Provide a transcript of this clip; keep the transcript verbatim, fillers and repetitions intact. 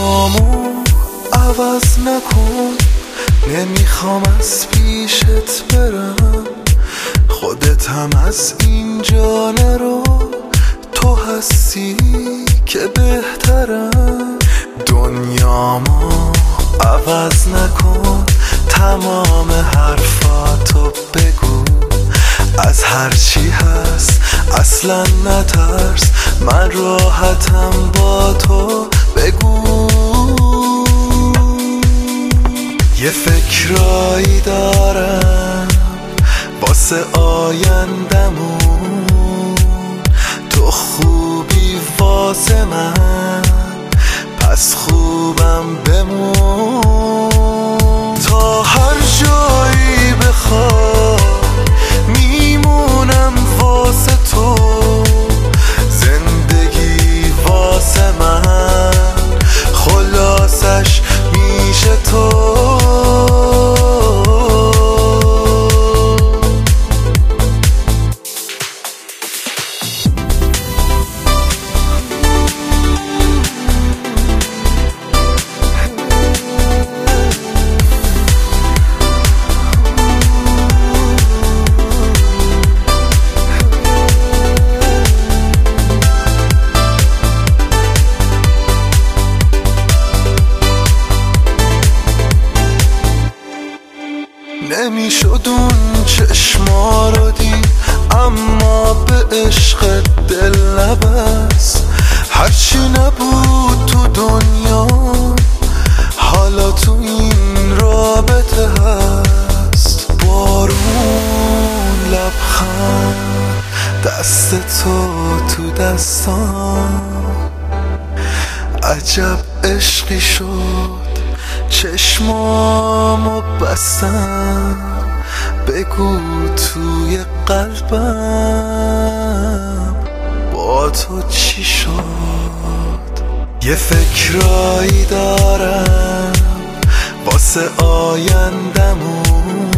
دنیامو عوض نکن، نمیخوام از پیشت برم، خودت هم از اینجا نرو، تو هستی که بهترم. دنیامو عوض نکن، تمام حرفاتو بگو، از هرچی هست اصلا نترس، من راحتم با تو بگو. یه فکرایی دارم واسه آیندمون، تو خوبی واسه من، پس خوبم بمون. تا هر جایی بخوای میمونم واسه تو، زندگی واسه من خلاصش میشه تو. نمیشد اون چشما رو دید، اما به عشق دل نبست. هرچی نبود تو دنیا حالا تو این رابطه هست. بارون، لبخند، دست تو تو دستان، عجب عشقی شد چشمامو بستم، بگو توی قلبم با تو چی شد. یه فکرایی دارم واسه آیندمون،